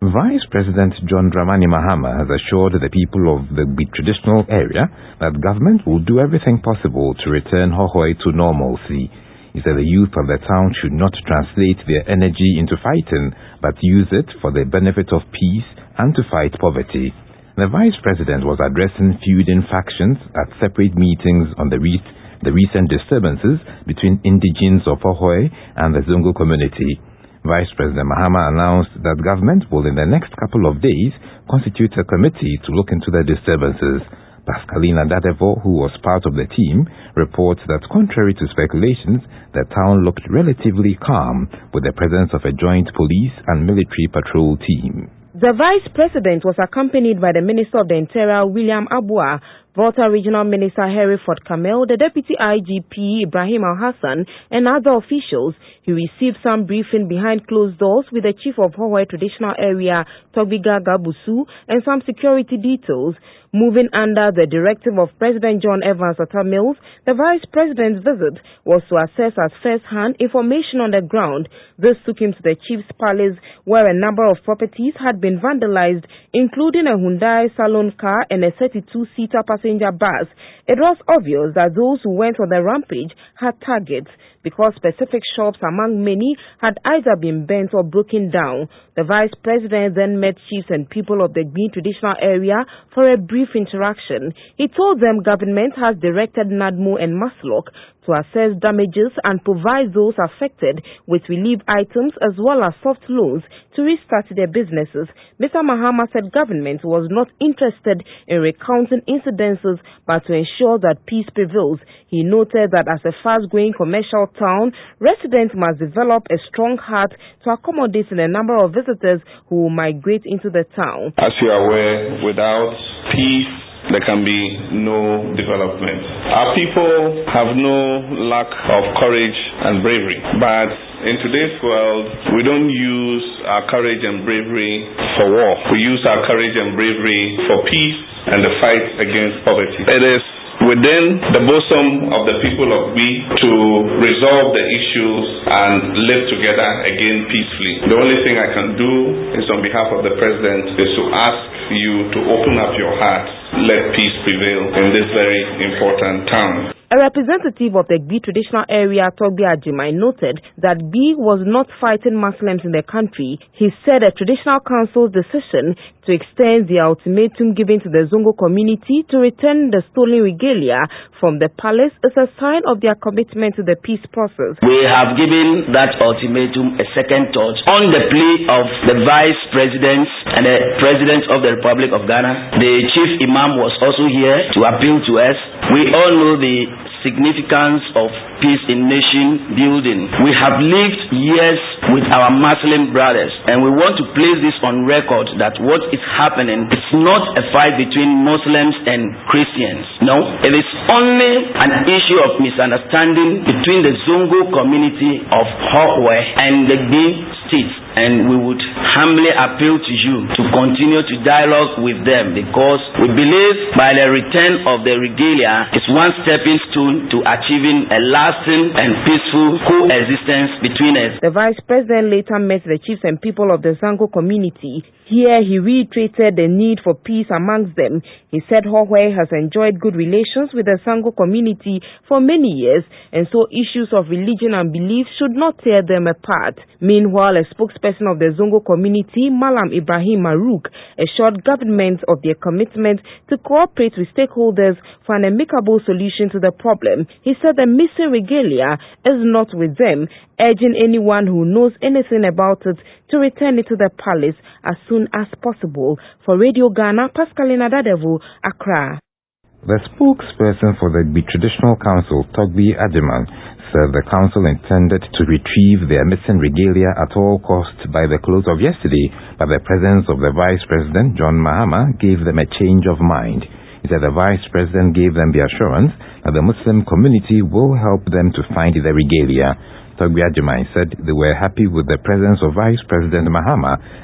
Vice President John Dramani Mahama has assured the people of the Gbi traditional area that government will do everything possible to return Hohoe to normalcy. He said the youth of the town should not translate their energy into fighting, but use it for the benefit of peace and to fight poverty. The Vice President was addressing feuding factions at separate meetings on the recent disturbances between indigenes of Hohoe and the Zongo community. Vice President Mahama announced that government will in the next couple of days constitute a committee to look into the disturbances. Pascalina Dadevo, who was part of the team, reports that contrary to speculations, the town looked relatively calm with the presence of a joint police and military patrol team. The Vice President was accompanied by the Minister of the Interior, William Abua, Volta Regional Minister Hereford Kamel, the Deputy IGP Ibrahim Al-Hassan, and other officials. He received some briefing behind closed doors with the Chief of Hohoe Traditional Area, Togbiga Gabusu, and some security details. Moving under the directive of President John Evans Atta Mills, the Vice President's visit was to assess at first-hand information on the ground. This took him to the Chief's Palace, where a number of properties had been vandalized, including a Hyundai Salon car and a 32-seater passenger bus. It was obvious that those who went on the rampage had targets, because specific shops among many had either been burnt or broken down. The Vice President then met chiefs and people of the Gbi traditional area for a brief interaction. He told them government has directed NADMO and Maslok to assess damages and provide those affected with relief items as well as soft loans to restart their businesses. Mr. Mahama said government was not interested in recounting incidences but to ensure that peace prevails. He noted that as a fast-growing commercial town, residents must develop a strong heart to accommodate the number of visitors who will migrate into the town. As you are aware, without peace, there can be no development. Our people have no lack of courage and bravery, but in today's world, we don't use our courage and bravery for war. We use our courage and bravery for peace and the fight against poverty. It is within the bosom of the people of Gbi to resolve the issues and live together again peacefully. The only thing I can do is on behalf of the President is to ask you to open up your hearts. Let peace prevail in this very important town. A representative of the Gbi traditional area, Togbi Ajimai, noted that Gbi was not fighting Muslims in the country. He said a traditional council's decision to extend the ultimatum given to the Zongo community to return the stolen regalia from the palace is a sign of their commitment to the peace process. We have given that ultimatum a second thought on the plea of the Vice President and the President of the Republic of Ghana. The Chief Imam was also here to appeal to us. We all know the significance of peace in nation building. We have lived years with our Muslim brothers, and we want to place this on record that what is happening is not a fight between Muslims and Christians. No, it is only an issue of misunderstanding between the Zongo community of Hohoe and the Gbi state. And we would humbly appeal to you to continue to dialogue with them, because we believe by the return of the regalia is one stepping stone to achieving a lasting and peaceful coexistence between us. The Vice President later met the chiefs and people of the Zango community. Here he reiterated the need for peace amongst them. He said Hohoe has enjoyed good relations with the Zango community for many years, and so issues of religion and belief should not tear them apart. Meanwhile, a spokesperson of the Zongo community, Malam Ibrahim Maruk, assured government of their commitment to cooperate with stakeholders for an amicable solution to the problem. He said the missing regalia is not with them, urging anyone who knows anything about it to return it to the palace as soon as possible. For Radio Ghana, Pascalina Dadevo, Accra. The spokesperson for the Gbi Traditional Council, Togbi Ajiman, said the council intended to retrieve their missing regalia at all costs by the close of yesterday, but the presence of the Vice President, John Mahama, gave them a change of mind. He said the Vice President gave them the assurance that the Muslim community will help them to find the regalia. Togbi Ajimai said they were happy with the presence of Vice President Mahama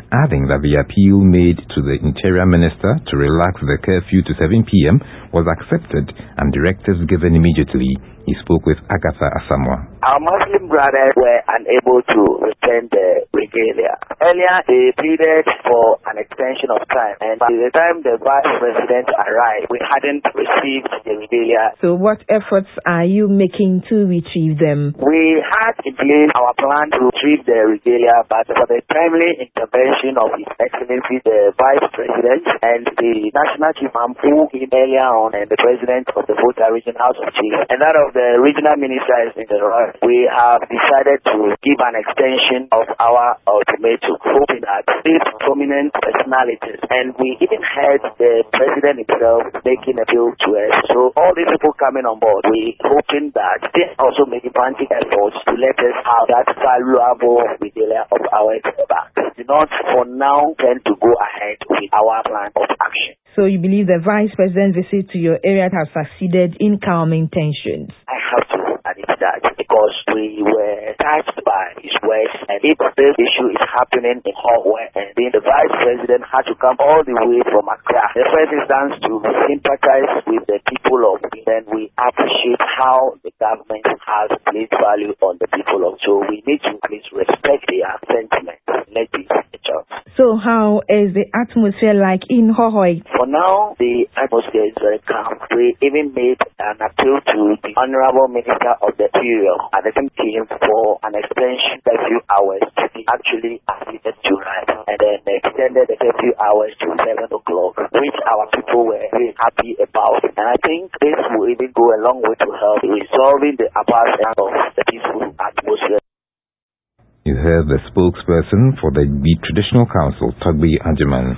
adding that the appeal made to the Interior Minister to relax the curfew to 7 p.m. was accepted and directives given immediately. He spoke with Agatha Asamoah. Our Muslim brothers were unable to return the regalia. Earlier, they pleaded for an extension of time, and by the time the Vice President arrived, we hadn't received the regalia. So what efforts are you making to retrieve them? We had in place our plan to retrieve the regalia, but for the timely intervention of His Excellency the Vice President and the National Chief Imam who came earlier on, and the President of the Volta Region House of Chiefs, and that of the Regional Ministers in the North, we have decided to give an extension of our ultimatum, hoping that these prominent personalities, and we even had the President himself making a appeal to us. So all these people coming on board, we hoping that they also make frantic efforts to let us have that valuable regalia of ours back. Do not for now tend to go ahead with our plan of action. So you believe the Vice President's visit to your area has succeeded in calming tensions? I have to admit that because we were touched by his words, and if this issue is happening in Hotware, and then the Vice President had to come all the way from Accra, the first instance to sympathize with the people of Benin, then we appreciate how the government has placed value on the people of. So we need to at least respect their sentiments. Let it be a chance. So how is the atmosphere like in Hohoe? For now, the atmosphere is very calm. We even made an appeal to the Honorable Minister of the Interior at the same time for an extension of a few hours to be actually assisted to right, and then extended the few hours to 7 o'clock, which our people were very happy about. And I think this will even go a long way to help resolving the absence of the peaceful atmosphere. You heard the spokesperson for the Traditional Council, Togbe Ajiman.